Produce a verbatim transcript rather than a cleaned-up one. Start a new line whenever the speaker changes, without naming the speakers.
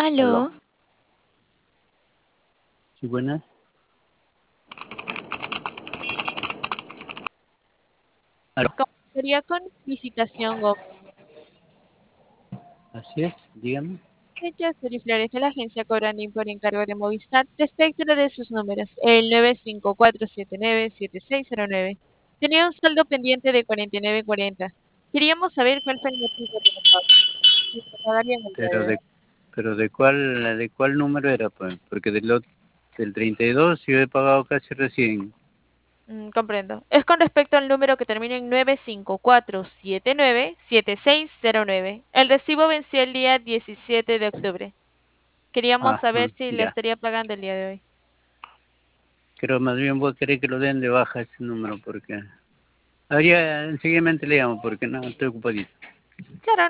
Aló.
Aló.
Sí, buenas. Aló.
¿Cómo sería con licitación o
Así es, dígame.
fechas Flores de la agencia Cobrandín por encargo de Movistar respecto de sus números, el nueve cinco cuatro siete nueve siete seis cero nueve. Tenía un saldo pendiente de cuarenta y nueve cuarenta. Queríamos saber cuál fue el motivo de la pago. Si se pagarían el día
Pero
de hoy.
de, pero de cuál, de cuál número era, pues, porque del, ot- del treinta y dos yo he pagado casi recién.
Mm, comprendo. Es con respecto al número que termina en nueve cinco cuatro siete nueve siete seis cero nueve. El recibo venció el día diecisiete de octubre. Queríamos
Ah,
saber
ah,
si le
ya.
estaría pagando el día de hoy.
Pero más bien voy a querer que lo den de baja ese número, porque... Habría, enseguida le llamo, porque no, estoy ocupadito.
Claro,